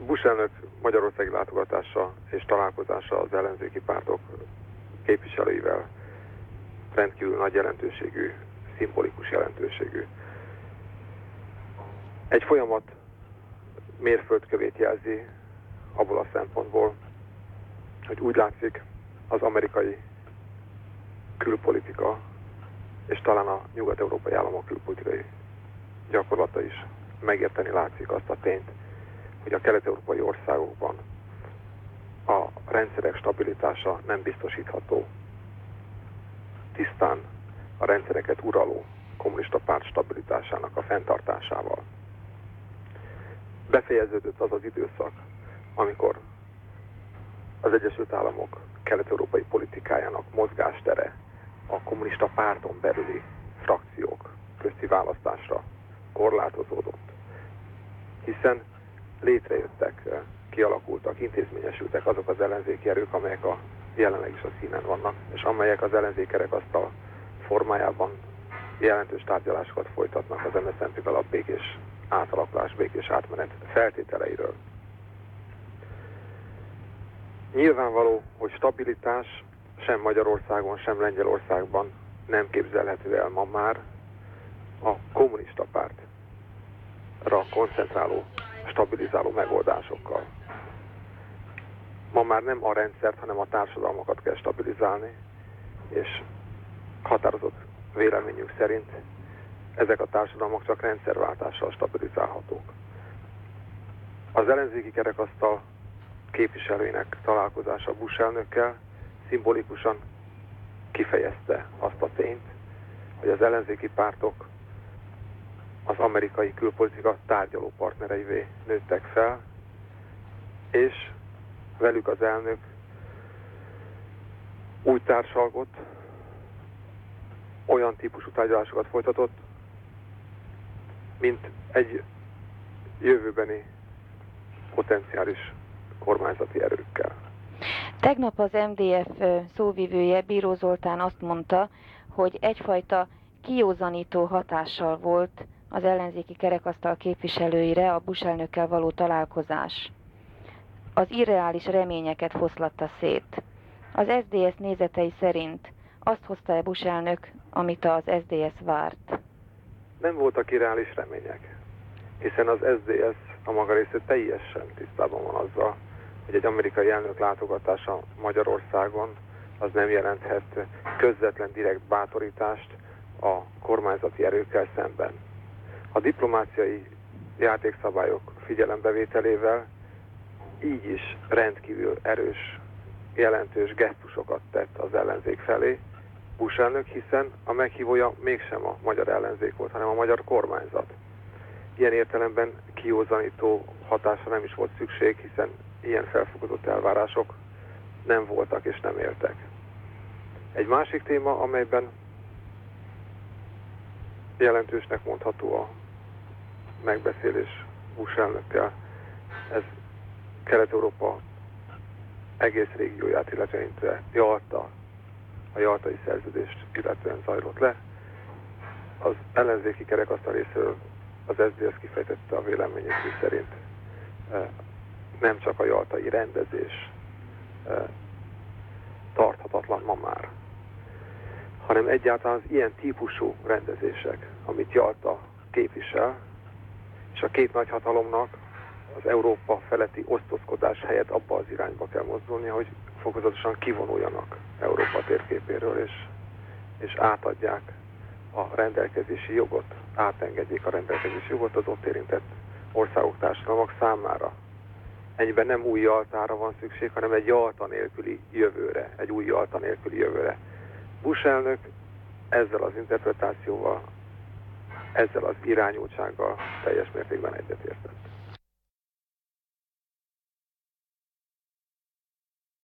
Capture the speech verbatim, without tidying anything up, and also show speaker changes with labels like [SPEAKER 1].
[SPEAKER 1] Bush elnök magyarországi látogatása és találkozása az ellenzéki pártok képviselőivel rendkívül nagy jelentőségű, szimbolikus jelentőségű. Egy folyamat mérföldkövét jelzi abból a szempontból, hogy úgy látszik, az amerikai külpolitika és talán a nyugat-európai államok külpolitikai gyakorlata is megérteni látszik azt a tényt, hogy a kelet-európai országokban a rendszerek stabilitása nem biztosítható tisztán a rendszereket uraló kommunista párt stabilitásának a fenntartásával. Befejeződött az az időszak, amikor az Egyesült Államok kelet-európai politikájának mozgástere a kommunista párton belüli frakciók közti választásra korlátozódott. Hiszen létrejöttek, kialakultak, intézményesültek azok az ellenzéki erők, amelyek a jelenleg is a színen vannak, és amelyek az ellenzékerekasztal formájában jelentős tárgyalásokat folytatnak az em es zé en pé-vel a békés átalakulás, békés átmenet feltételeiről. Nyilvánvaló, hogy stabilitás sem Magyarországon, sem Lengyelországban nem képzelhető el ma már a kommunista pártra koncentráló, stabilizáló megoldásokkal. Ma már nem a rendszert, hanem a társadalmakat kell stabilizálni, és határozott véleményünk szerint ezek a társadalmak csak rendszerváltással stabilizálhatók. Az ellenzéki kerekasztal képviselőinek találkozása Bush elnökkel szimbolikusan kifejezte azt a tényt, hogy az ellenzéki pártok az amerikai külpolitika tárgyaló partnereivé nőttek fel, és velük az elnök úgy társalgott, olyan típusú tárgyalásokat folytatott, mint egy jövőbeni potenciális kormányzati erőkkel.
[SPEAKER 2] Tegnap az em dé ef szóvivője, Bíró Zoltán azt mondta, hogy egyfajta kiózanító hatással volt az ellenzéki kerekasztal képviselőire a Bush elnökkel való találkozás. Az irreális reményeket foszlatta szét. Az es zé dé es nézetei szerint azt hozta-e Bush elnök, amit az es zé dé es várt?
[SPEAKER 1] Nem voltak irreális remények, hiszen az es zé dé es a maga részét teljesen tisztában van azzal, hogy egy amerikai elnök látogatása Magyarországon az nem jelenthet közvetlen direkt bátorítást a kormányzati erőkkel szemben. A diplomáciai játékszabályok figyelembevételével így is rendkívül erős, jelentős gesztusokat tett az ellenzék felé Bush elnök, hiszen a meghívója mégsem a magyar ellenzék volt, hanem a magyar kormányzat. Ilyen értelemben kiózanító hatásra nem is volt szükség, hiszen ilyen felfogadott elvárások nem voltak és nem éltek. Egy másik téma, amelyben jelentősnek mondható a megbeszélés Bush elnökkel, ez Kelet-Európa egész régióját, illetve Jalta, a jaltai szerződést illetően zajlott le. Az ellenzéki kerekasztal részéről az es zé dé es kifejtette a véleményét, szerint nem csak a jaltai rendezés tarthatatlan ma már, hanem egyáltalán az ilyen típusú rendezések, amit Jalta képvisel, és a két nagyhatalomnak az Európa feletti osztozkodás helyett abba az irányba kell mozdulnia, hogy fokozatosan kivonuljanak Európa térképéről, és, és átadják a rendelkezési jogot, átengedjék a rendelkezési jogot az ott érintett országok, társadalmak számára. Ennyiben nem új Jaltára van szükség, hanem egy Jalta nélküli jövőre, egy új Jalta nélküli jövőre. Bush elnök ezzel az interpretációval, ezzel az irányultsággal teljes mértékben egyetértett.